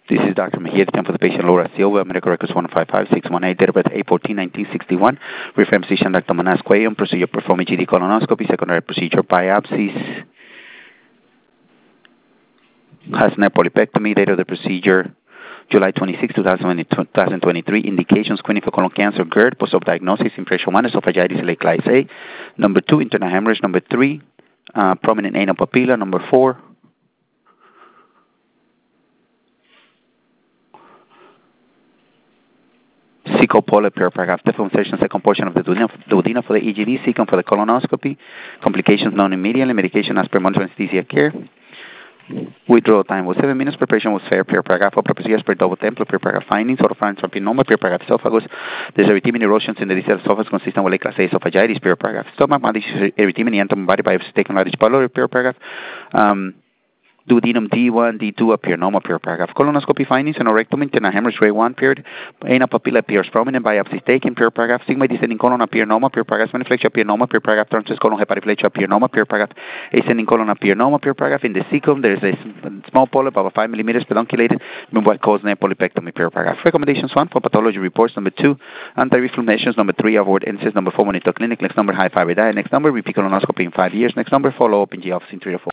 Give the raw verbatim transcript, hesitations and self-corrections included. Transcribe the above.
This is Doctor Mejia, the time for the patient Laura Silva, medical records one five five six one eight, date of birth eight fourteen nineteen sixty-one, referring physician Doctor Manas Cuello, procedure perform E G D colonoscopy, secondary procedure biopsies, has net polypectomy, date of the procedure July twenty-sixth, twenty twenty-three, indications screening for colon cancer, GERD, post-op diagnosis, impression one, esophagitis, late class A, number two, internal hemorrhage, number three, uh, prominent anal papilla, number four, cecal polyp, paragraph, differentiation, second portion of the duodenum for the E G D, second for the colonoscopy, complications known immediately, medication as per monitoring anesthesia care. Withdrawal time was seven minutes. Preparation was fair. Per paragraph. Opera procedures per double temple. Per paragraph findings. Oropharynx tropinoma. Per paragraph esophagus. There's erythema erosions in the distal esophagus consistent with late class A esophagitis. Per paragraph stomach. Erythema and body biopsy taken large pylori. Per paragraph. Um, Duodenum D one, D two appear normal, per paragraph. Colonoscopy findings, anorectomy, internal hemorrhage grade one period. Anal papilla appears prominent, biopsy taken, per paragraph. Sigmoid descending colon appear normal, per paragraph. Maniflexion appear normal, per paragraph. Transverse colon hyperiflexion appear normal, per paragraph. Ascending colon appear normal, per paragraph. In the cecum, there is a small polyp about five millimeters pedunculated, what causes net polypectomy, per paragraph. Recommendations one for pathology reports. Number two, anti-reflux measures. Number three, avoid N SAIDs. Number four, monitor clinic. Next number, high fiber diet. Next number, repeat colonoscopy in five years. Next number, follow up in G office in three to four.